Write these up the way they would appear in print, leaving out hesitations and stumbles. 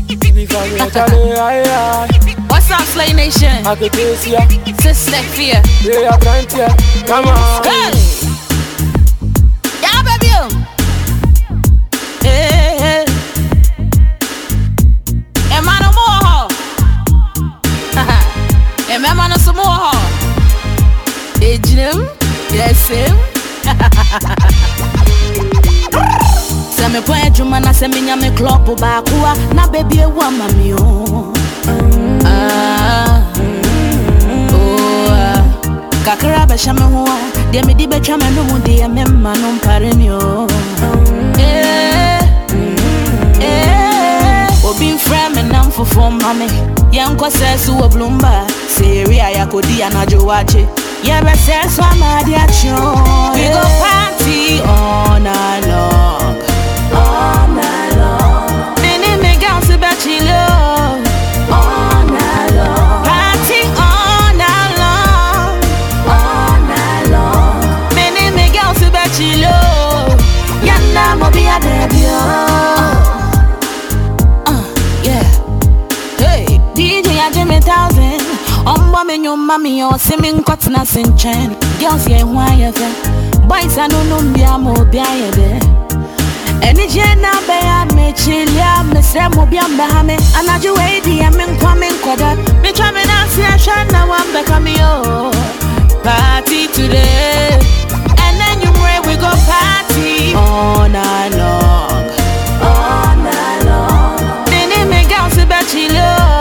What's up, Slay Nation? Sister Fear. Come on. Hey. Yeah, baby. Hey. Am I no more? Am I no some more? Hey, Jim. Yes, him. Send me point to man, send me nyame club bakuwa na baby ewa mami o. Kakra be shame ho, de me di be twa me no mu de me ma no mpare mi o. Obi frame me nam fofo mame, yen ko sesu wo blumba, seria yakodi anajo wache. Yeah, but sense wa ma di acho. We go party all night long. All night long. Many me girls to bet you love. All night long. Party all night long. All night long. Many me girls to bet you love. Yanda mo be a debut. Yeah. Hey, DJ a Jimmy 1000. Me your mommy or simming cuts na sinchen. Girls ye why ye boys I don't be a mo be a be. Any jena be a me chilia me say mo be a me and I do way the men coming koda. Me try me na see a shana one back on me oh. Party today and then you pray we go party all night long. All night long. Many me girls be chilo.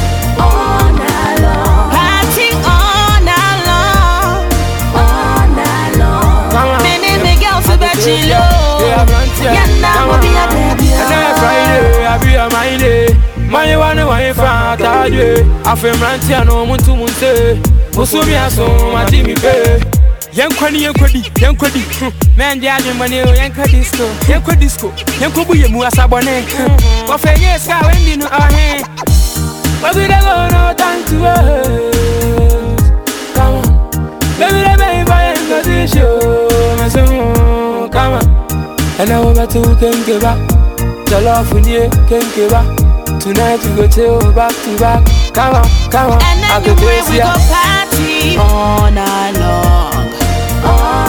Friday, I be a my day. My one wife, I feel ranty no muntu munte. Musumia so my Jimmy pay. Young Quaddy, man, judging money, Yanka disco, Yankubu, Muasabone. What for yes, I went in our hand. But we don't go no time to us. Come on, baby, let me show. Come on. And I over to can give up. The love for you can give up. Tonight we go till back to back. Come on. And then we go party all night long.